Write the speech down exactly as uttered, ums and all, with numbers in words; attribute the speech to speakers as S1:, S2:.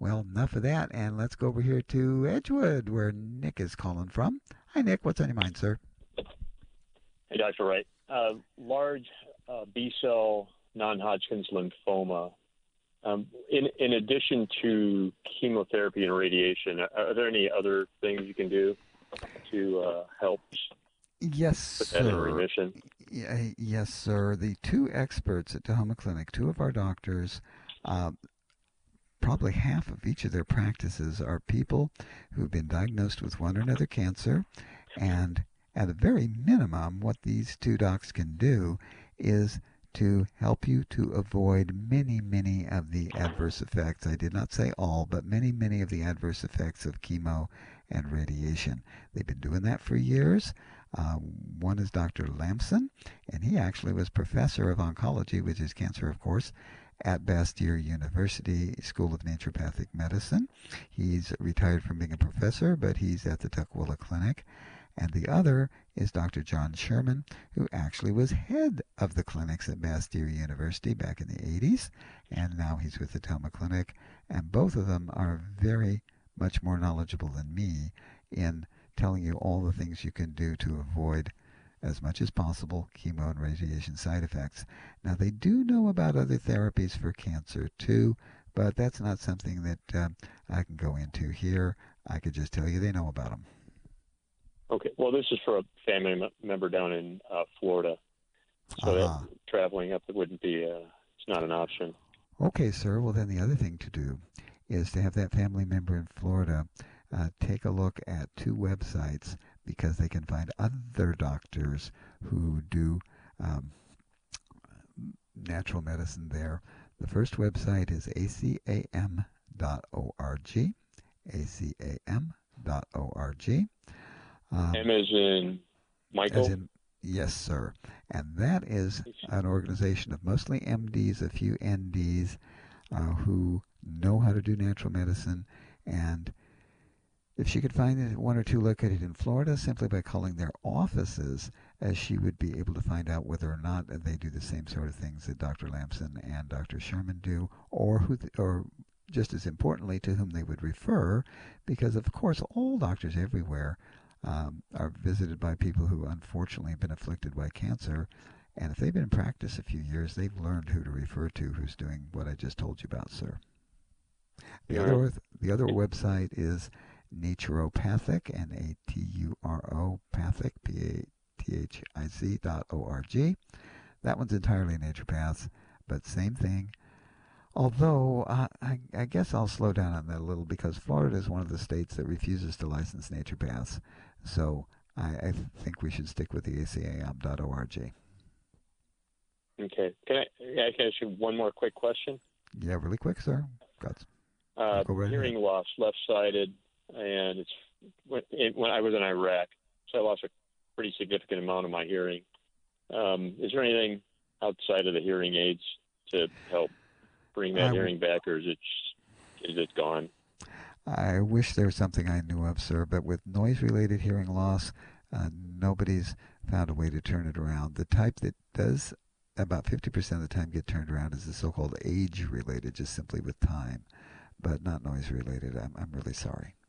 S1: Well, enough of that, and let's go over here to Edgewood, where Nick is calling from. Hi, Nick. What's on your mind, sir?
S2: Hey, Doctor Wright. Uh, large uh, B-cell non-Hodgkin's lymphoma. Um, in, in addition to chemotherapy and radiation, are, are there any other things you can do to uh, help
S1: Yes,
S2: put that in
S1: sir.
S2: remission?
S1: Y- Yes, sir. The two experts at Tahoma Clinic, two of our doctors, uh, probably half of each of their practices are people who've been diagnosed with one or another cancer. And at a very minimum, what these two docs can do is to help you to avoid many, many of the adverse effects. I did not say all, but many, many of the adverse effects of chemo and radiation. They've been doing that for years. Uh, one is Doctor Lamson, and he actually was professor of oncology, which is cancer, of course, at Bastyr University School of Naturopathic Medicine. He's retired from being a professor, but he's at the Tukwila Clinic. And the other is Doctor John Sherman, who actually was head of the clinics at Bastyr University back in the eighties, and now he's with the Tahoma Clinic. And both of them are very much more knowledgeable than me in telling you all the things you can do to avoid, as much as possible, chemo and radiation side effects. Now, they do know about other therapies for cancer, too, but that's not something that um, I can go into here. I could just tell you they know about them.
S2: Okay. Well, this is for a family m- member down in uh, Florida, so that
S1: Aha.
S2: traveling up it wouldn't be. Uh, it's not an option.
S1: Okay, sir. Well, then the other thing to do is to have that family member in Florida uh, take a look at two websites because they can find other doctors who do um, natural medicine there. The first website is A C A M dot org. A C A M dot org. Um,
S2: M as in
S1: as
S2: Michael.
S1: in, yes, sir. And that is an organization of mostly M Ds, a few N Ds, uh, who know how to do natural medicine. And if she could find one or two located in Florida simply by calling their offices, as she would be able to find out whether or not they do the same sort of things that Doctor Lamson and Doctor Sherman do, or who, th- or just as importantly, to whom they would refer, because of course all doctors everywhere um, are visited by people who unfortunately have been afflicted by cancer. And if they've been in practice a few years, they've learned who to refer to who's doing what I just told you about, sir. The
S2: All right.
S1: other the other website is Naturopathic, N A T U R O, Pathic, P A T H I C dot O R G. That one's entirely naturopaths, but same thing. Although, uh, I, I guess I'll slow down on that a little because Florida is one of the states that refuses to license naturopaths. So I, I think we should stick with the A C A M dot org.
S2: Okay. Can I, I can ask you one more quick question?
S1: Yeah, really quick, sir. Got,
S2: Uh,
S1: go right ahead.
S2: hearing loss, left-sided, and it's when, it, when I was in Iraq, so I lost a pretty significant amount of my hearing. Um, is there anything outside of the hearing aids to help bring that
S1: I,
S2: hearing back, or is it is it gone?
S1: I wish there was something I knew of, sir, but with noise-related hearing loss, uh, nobody's found a way to turn it around. The type that does about fifty percent of the time get turned around is the so-called age-related, just simply with time, but not noise-related. I'm, I'm really sorry.